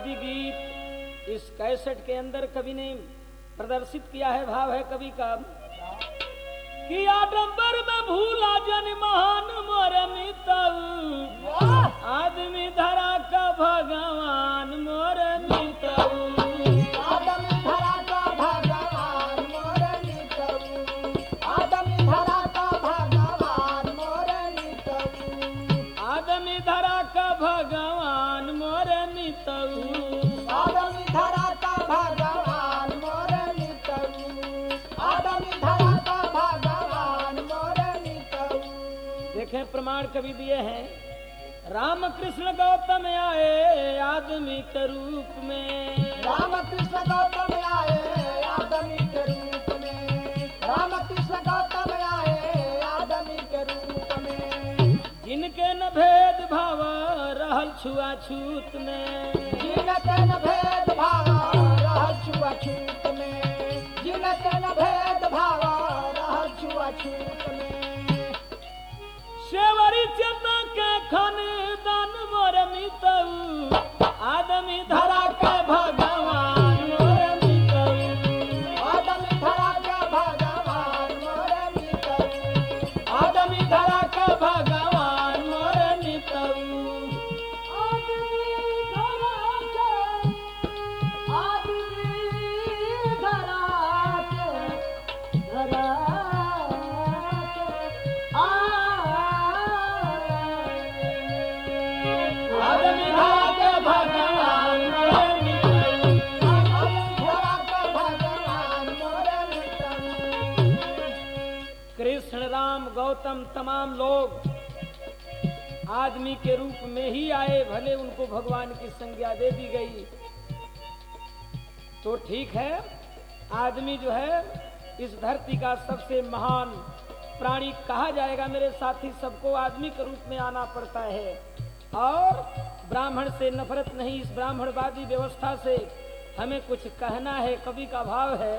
आदि गीत इस कैसेट के अंदर कवि ने प्रदर्शित किया है। भाव है कवि का कि आडंबर में भूला जन महान मोर मितऊ, आदमी धरा का भगवान मोर मितऊ, आदमी धरा का भगवान मोर मितऊ, आदमी धरा का भगवान मोर मितऊ, आदमी धरा का भगवान मोर मितऊ, आदमी धरा का भगवान मोर मितऊ, आदमी धरा का भगवान मोर मितऊ। देखें प्रमाण कवि दिए हैं। राम कृष्ण गौतम आए आदमी के रूप में, राम कृष्ण गौतम आए आदमी के रूप में, राम कृष्ण गौतम आए आदमी के रूप में, जिनके न भेद भाव रहल छुआछूत में, जिनके न भेद भाव रहल छुआछूत में, जिनके न भेद भाव रहल छुआछूत में, शेवरी चेतना के खानदान मोर मितऊ, आदमी धरा के भगवान मोर मितऊ, आदमी धरा के भगवान मोर मितऊ, आदमी धरा के भगवान मोर मितऊ, आदमी धरा के, आदमी धरा के, धरा आदमी धरा के भगवान मोर मितऊ। कृष्ण राम गौतम तमाम लोग आदमी के रूप में ही आए, भले उनको भगवान की संज्ञा दे दी गई तो ठीक है। आदमी जो है इस धरती का सबसे महान प्राणी कहा जाएगा। मेरे साथी, सबको आदमी के रूप में आना पड़ता है और ब्राह्मण से नफरत नहीं। इस ब्राह्मणवादी व्यवस्था से हमें कुछ कहना है। कवि का भाव है,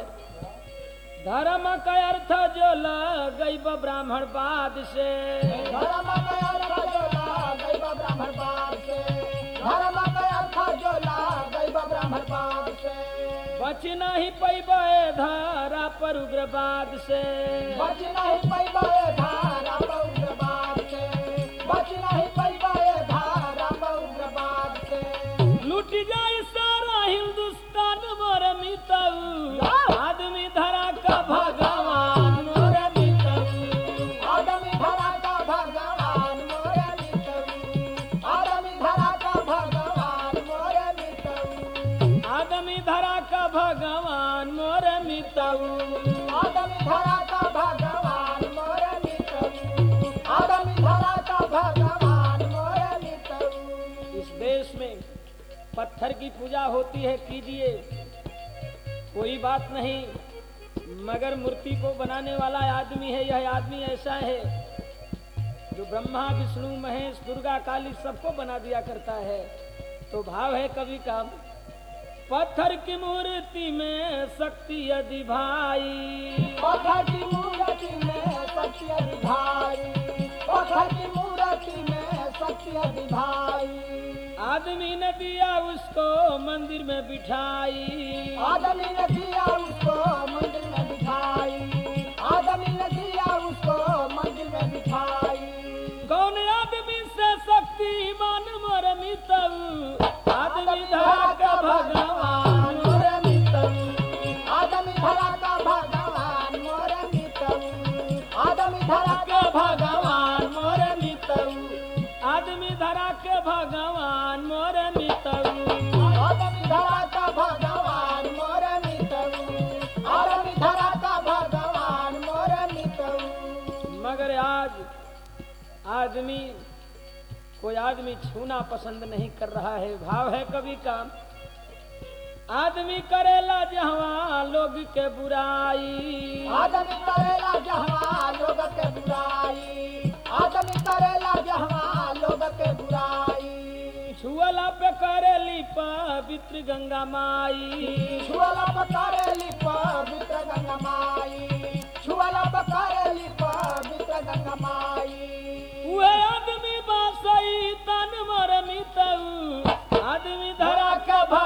धर्म का अर्थ जो गई ब्राह्मणवाद से, धर्म का अर्थ जो गई ब्राह्मणवाद से, धर्म का अर्थ जो गई ब्राह्मणवाद से, बच नहीं पैबे धारा पर उग्रवाद से, बच नहीं पैबे धारा पर उग्रवाद से, बच नहीं पैबे धारा पर उग्रवाद से, लूट जाए सारा हिंदुस्तान मोर मितऊ, आदमी धरा का भगवान मोर मितऊ, आदमी धरा का भगवान मोर मितऊ, आदमी धरा का भगवान मोर मितऊ, आदमी धरा का भगवान मोर मितऊ, आदमी धरा का भगवान मोर मितऊ, आदमी धरा का भगवान मोर मितऊ। इस देश में पत्थर की पूजा होती है, कीजिए, कोई बात नहीं, मगर मूर्ति को बनाने वाला आदमी है। यह आदमी ऐसा है जो ब्रह्मा विष्णु महेश दुर्गा काली सबको बना दिया करता है। तो भाव है कवि का, पत्थर की मूर्ति में शक्ति यदि भाई, पत्थर की मूर्ति में शक्ति यदि भाई, पत्थर की मूर्ति में शक्ति यदि भाई, आदमी ने दिया उसको मंदिर में बिठाई, आदमी ने दिया उसको मंदिर में बिठाई, आदमी ने दिया उसको मंदिर में बिठाई, कौन आदमी से शक्तिमान मोर मितऊ, आदमी धरा का भगवान मोर मितऊ, आदमी धरा का भगवान मोर मितऊ, आदमी धरा के भगवान मोर मितऊ, आदमी धरा के भगवान मोर मितऊ, आदमी धरा का भगवान मोर मितऊ, आदमी धरा का भगवान मोर मितऊ। मगर आज आदमी कोई आदमी छूना पसंद नहीं कर रहा है। भाव है कवि का, आदमी करेला जहाँ लोग के बुराई, आदमी करेला जहाँ लोग के बुराई, आदमी करेला जहाँ लोग के बुराई, छुअला पे करेली पवित्र गंगा माई, छुअला पे करेली पवित्र गंगा माई, छुअला पे करेली पवित्र गंगा माई, उहे आदमी बासई तन मोर मितऊ, आदमी धरा का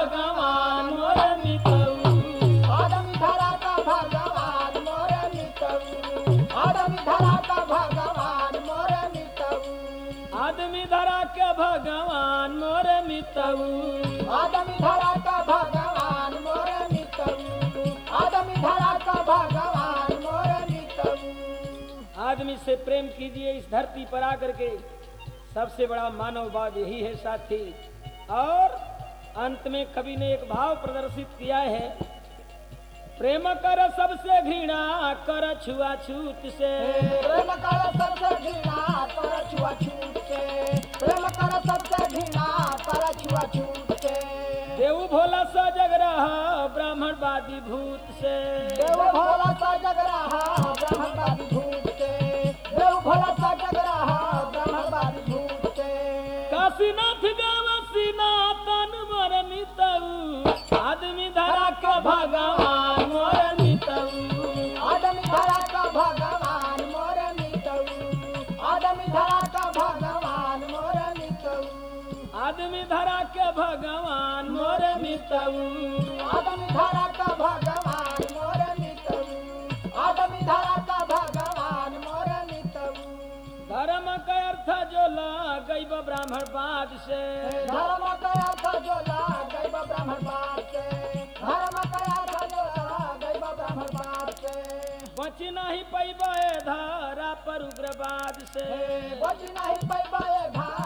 भगवान मोर मितऊ आदमी धरा का भगवान मोर मितऊ आदमी धरा का भगवान मोर मितऊ। आदमी से प्रेम कीजिए इस धरती पर आकर के, सबसे बड़ा मानववाद यही है साथी। और अंत में कवि ने एक भाव प्रदर्शित किया है, प्रेम कर सबसे घृणा कर छुआछूत से, प्रेम कर सबसे घृणा कर छुआछूत से, प्रेम कर सबसे घृणा कर छुआछूत से। देव भोला सा जग रहा ब्राह्मणवादी भूत से, देव भोला सा जग रहा ब्राह्मणवादी भूत से, देव भोला सा जग रहा ब्राह्मणवादी भूत से। काशीनाथ गावसीना तन मोर मितऊ आदमी धरा का भगवान मोर मितऊ आदमी धरा का भगवान मोर मितऊ आदमी धरा का भगवान मोर मितऊ आदमी धरा के भगवान मोर मितऊ आदमी धरा का भगवान मोर मितऊ आदमी धरा का भगवान मोर मितऊ। धर्म का अर्थ जो गैब ब्राह्मणवाद से, धर्म का अर्थ जो गैब ब्राह्मणवाद से, धर्म का अर्थ जो गैब ब्राह्मणवाद से। बच नहीं पैबे धारा पर उग्रवाद से, बच नहीं पैबे धारा